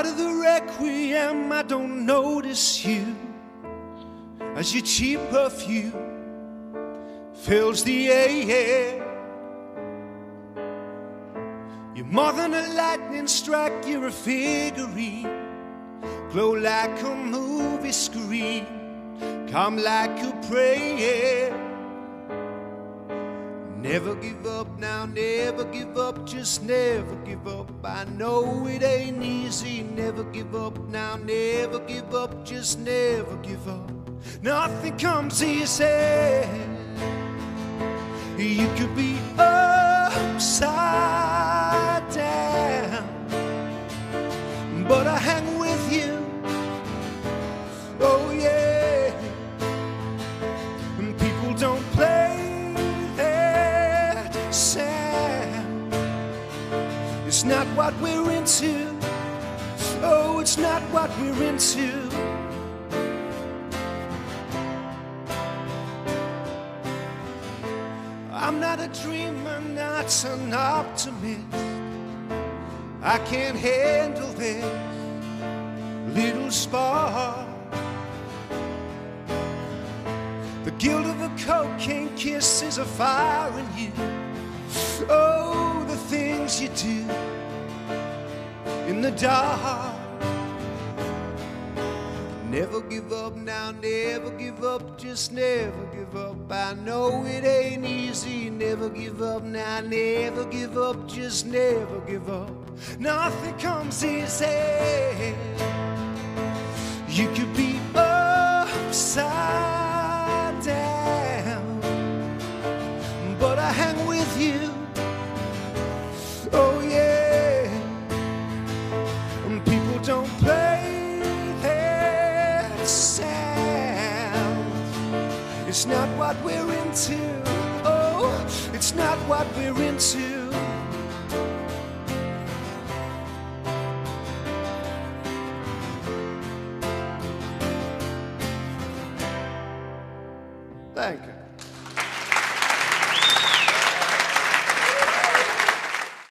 part of the requiem. I don't notice you as your cheap perfume fills the air. You're more than a lightning strike, you're a figurine. Glow like a movie screen, come like a prayer. Never give up now, never give up, just never give up. I know it ain't easy, never give up now, never give up, just never give up. Nothing comes easy. You could be upside down, but I hang with you. Oh yeah. And people don't play that sound. It's not what we're into. Oh, it's not what we're into. I'm not a dreamer, not an optimist. I can't handle this little spark. The guilt of a cocaine kiss is a fire in you. Oh, the things you do in the dark. Never give up now, never give up, just never give up. I know it ain't easy, never give up now, never give up, just never give up. Nothing comes easy. You could be upside down, but I hang with you. Oh yeah. And people don't play sound. It's not what we're into. Oh, it's not what we're into. Thank you.